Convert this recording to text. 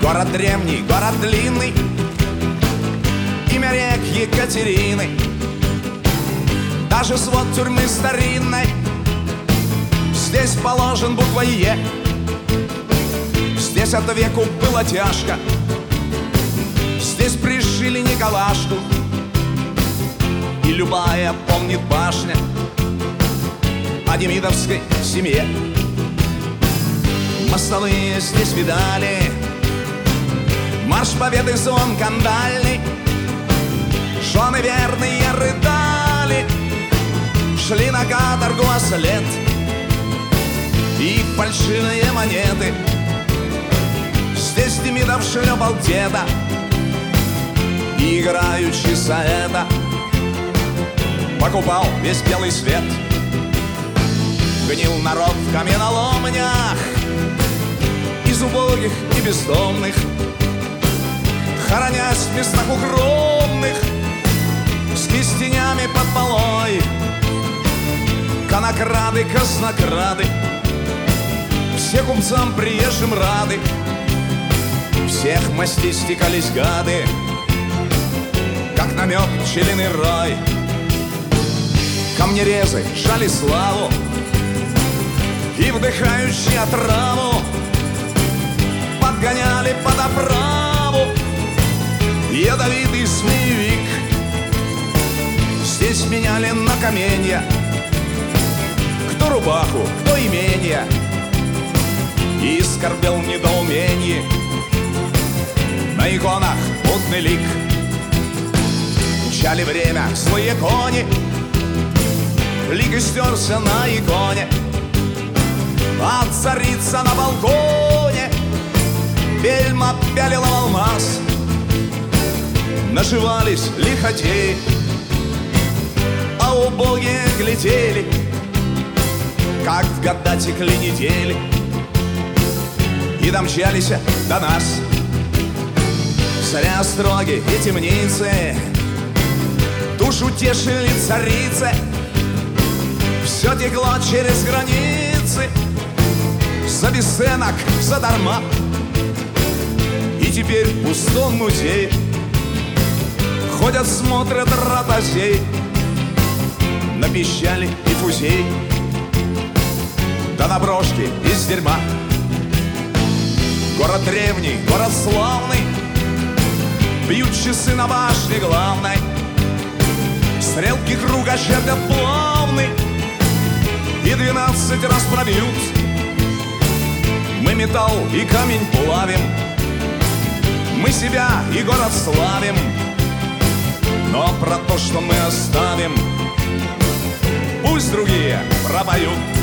Город древний, город длинный, имя рек Екатерины. Даже свод тюрьмы старинной здесь положен буквой Е. Здесь от веку было тяжко, здесь пришили Николашку. И любая помнит башня о демидовской семье. Мостовые здесь видали марш победы, звон кандальный. Жены верные рыдали, шли на каторгу ослед. И фальшивые монеты здесь Демидов шлепал деда. И играючи за это покупал весь белый свет. Гнил народ в каменоломнях из убогих и бездомных, хоронясь в местах укромных с кистенями под полой. Конокрады, казнокрады, все купцам приезжим рады, всех мастей стекались гады, как на мед пчелиный рой. Камнерезы жали славу и, вдыхающие отраву, подгоняли под оправу ядовитый змеевик. Здесь меняли на каменья кто рубаху, кто имение, и скорбел в недоумении на иконах мутный лик. Мчали время злые кони, лик истерся на иконе, а царица на балконе бельма пялила в алмаз. Наживались лихотеи, а убогие глядели, как в года текли недели, и домчались до нас. Зря строги и темницы душу тешили царицы, все текло через границы за бесценок, задарма. И теперь в пустом музее ходят, смотрят ротозей на пищали и фузей, да на брошки из дерьма. Город древний, город славный, бьют часы на башне главной, стрелки круга чертят плавный и 12 раз пробьют. Мы металл и камень плавим, мы себя и город славим, но про то, что мы оставим, пусть другие пропоют.